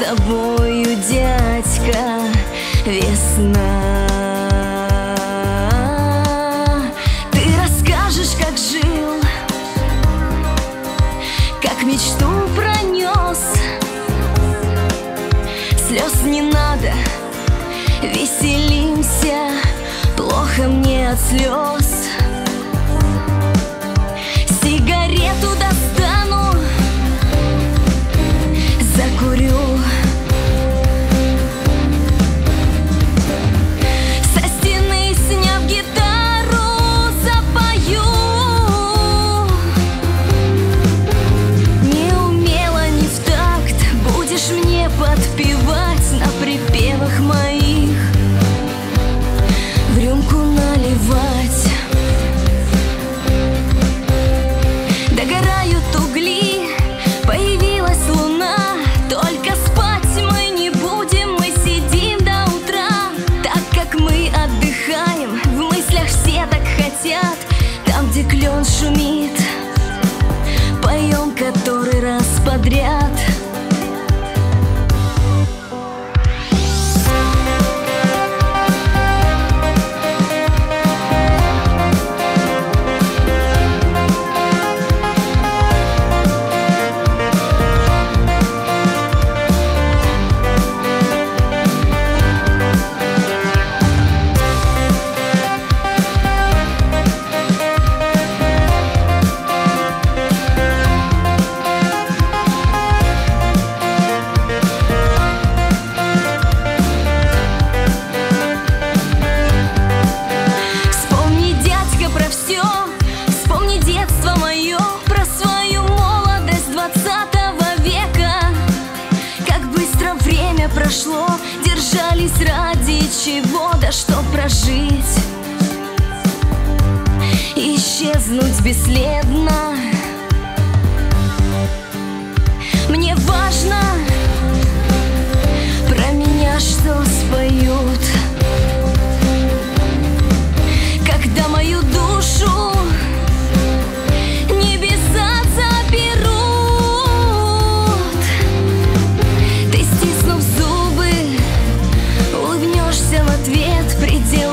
тобою, дядька, весна. Ты расскажешь, как жил, как мечту пронес. Слез не надо, веселимся, плохо мне от слез. Сигарету достану, закурю. Со стены, сняв гитару, запою. Не умела, не в такт, будешь мне подпевать на припевах моих, в рюмку наливать. Догорают угли, появилась луна. Только спать мы не будем, мы сидим до утра. Так как мы отдыхаем, в мыслях все так хотят. Там, где клен шумит, поем который раз подряд. Прошло, держались ради чего, да чтоб прожить, исчезнуть бесследно. Мне важно про меня, что споют, когда мою душу небеса заберут. Ты, стиснув зубы, улыбнешься в ответ, предел